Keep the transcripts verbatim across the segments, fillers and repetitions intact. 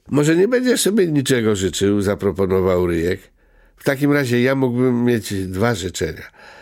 Może nie będziesz sobie niczego życzył, zaproponował Ryjek. W takim razie ja mógłbym mieć dwa życzenia.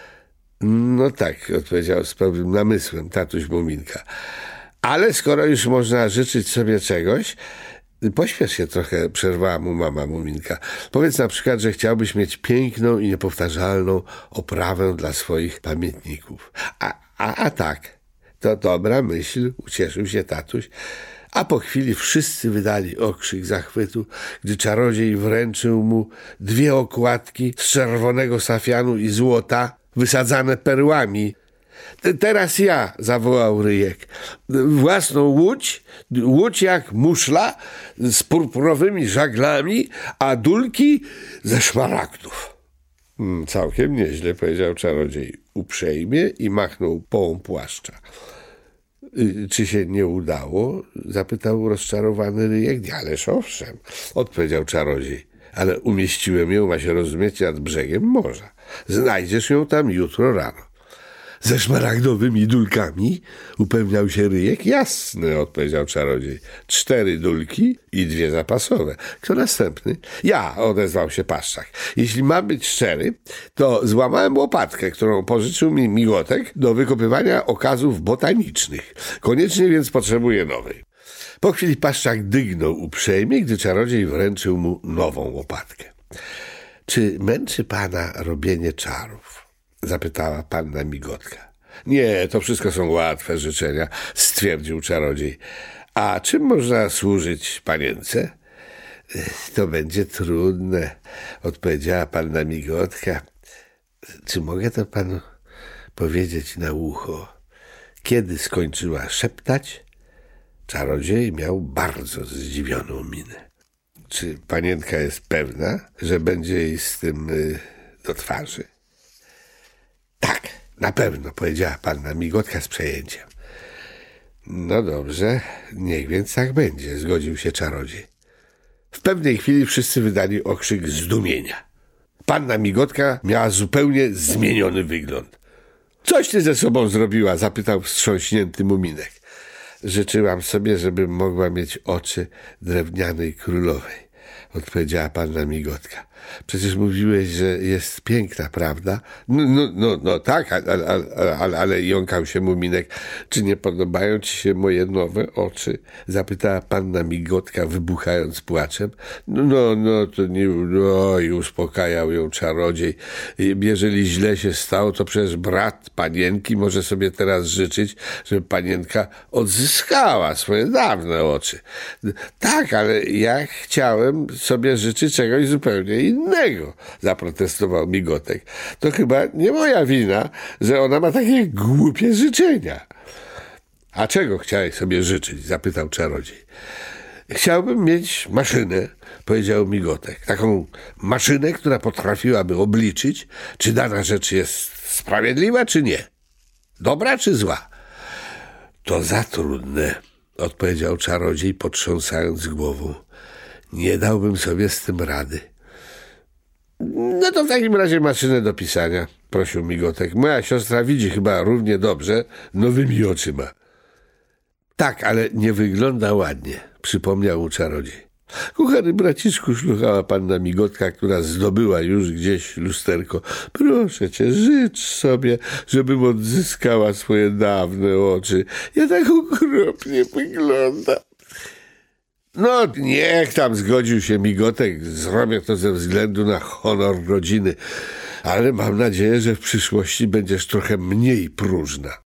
No tak, odpowiedział z pewnym namysłem tatuś Muminka. Ale skoro już można życzyć sobie czegoś, pośpiesz się trochę, przerwała mu mama Muminka. Powiedz na przykład, że chciałbyś mieć piękną i niepowtarzalną oprawę dla swoich pamiętników. A, a, a tak, to dobra myśl, ucieszył się tatuś. A po chwili wszyscy wydali okrzyk zachwytu, gdy czarodziej wręczył mu dwie okładki z czerwonego safianu i złota, wysadzane perłami. Teraz ja, zawołał Ryjek, własną łódź, łódź jak muszla z purpurowymi żaglami, a dulki ze szmaragdów. Hmm, całkiem nieźle, powiedział czarodziej uprzejmie i machnął połą płaszcza. Czy się nie udało? Zapytał rozczarowany Ryjek. Ależ owszem, odpowiedział czarodziej, ale umieściłem ją, ma się rozumieć, nad brzegiem morza. Znajdziesz ją tam jutro rano. Ze szmaragdowymi dulkami? Upewniał się Ryjek. Jasne, odpowiedział czarodziej. Cztery dulki i dwie zapasowe. Kto następny? Ja, odezwał się Paszczak. Jeśli mam być szczery, to złamałem łopatkę, którą pożyczył mi Migotek do wykopywania okazów botanicznych. Koniecznie więc potrzebuję nowej. Po chwili Paszczak dygnął uprzejmie, gdy czarodziej wręczył mu nową łopatkę. Czy męczy pana robienie czarów? Zapytała panna Migotka. Nie, to wszystko są łatwe życzenia, stwierdził czarodziej. A czym można służyć panience? To będzie trudne, odpowiedziała panna Migotka. Czy mogę to panu powiedzieć na ucho? Kiedy skończyła szeptać, czarodziej miał bardzo zdziwioną minę. Czy panienka jest pewna, że będzie jej z tym y, do twarzy? Tak, na pewno, powiedziała panna Migotka z przejęciem. No dobrze, niech więc tak będzie, zgodził się czarodziej. W pewnej chwili wszyscy wydali okrzyk zdumienia. Panna Migotka miała zupełnie zmieniony wygląd. Coś ty ze sobą zrobiła? Zapytał wstrząśnięty Muminek. Życzyłam sobie, żebym mogła mieć oczy drewnianej królowej, odpowiedziała panna Migotka. Przecież mówiłeś, że jest piękna, prawda? No, no, no, no tak, ale, ale, ale, ale jąkał się Muminek. Czy nie podobają ci się moje nowe oczy? Zapytała panna Migotka, wybuchając płaczem. No, no, no to nie, no i uspokajał ją czarodziej. Jeżeli źle się stało, to przecież brat panienki może sobie teraz życzyć, żeby panienka odzyskała swoje dawne oczy. Tak, ale ja chciałem sobie życzyć czegoś zupełnie innego, zaprotestował Migotek. To chyba nie moja wina, że ona ma takie głupie życzenia. A czego chciałeś sobie życzyć? Zapytał czarodziej. Chciałbym mieć maszynę, powiedział Migotek. Taką maszynę, która potrafiłaby obliczyć, czy dana rzecz jest sprawiedliwa, czy nie. Dobra, czy zła. To za trudne, odpowiedział czarodziej, potrząsając głową. Nie dałbym sobie z tym rady. No to w takim razie maszynę do pisania, prosił Migotek. Moja siostra widzi chyba równie dobrze nowymi oczyma. Tak, ale nie wygląda ładnie, przypomniał mu czarodziej. Kochany braciszku, szluchała panna Migotka, która zdobyła już gdzieś lusterko. Proszę cię, życz sobie, żebym odzyskała swoje dawne oczy. Ja tak okropnie wyglądam. No niech tam, zgodził się Migotek, zrobię to ze względu na honor rodziny, ale mam nadzieję, że w przyszłości będziesz trochę mniej próżna.